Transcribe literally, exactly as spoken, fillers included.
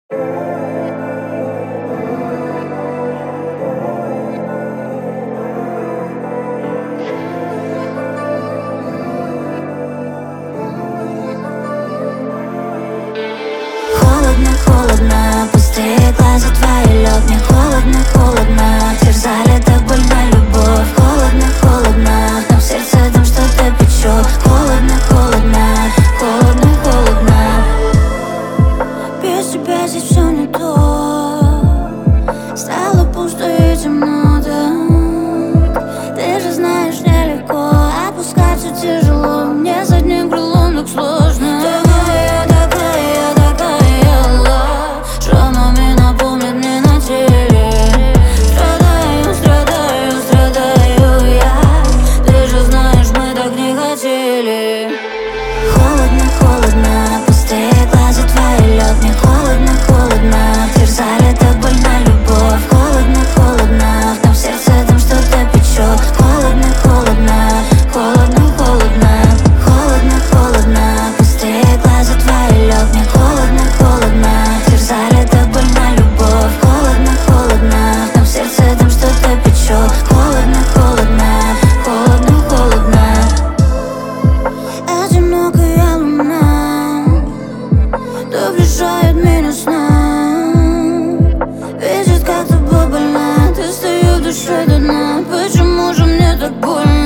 Холодно, холодно, пустые глаза твои, лед. Мне холодно, холодно, терзали так больно любовь. Холодно, холодно, в том сердце там что-то печет. Холодно, холодно, холодно, холодно. Без тебя здесь все не то, стало пусто и темно, да. Ты же знаешь, нелегко, опускаться тяжело. Мне с одним крылом так сложно. Такая, такая, такая ла, шрамами напомнит мне на теле. Страдаю, страдаю, страдаю я. Ты же знаешь, мы так не хотели. Холодно, холодно, пустые глаза твои, лед. Мне холодно, холодно, терзали так больно любовь. Холодно, холодно, в том сердце там что-то печет. Холодно, холодно, холодно, холодно. Холодно, холодно, пустые глаза твои, лед. Мне холодно, холодно, терзали так больно любовь. Холодно, холодно, в том сердце там что-то печет. Холодно, холодно, холодно, холодно. Одинокая луна доближает меня сна, видит, как тобой больна. Ты стою в душе до дна. Почему же мне так больно?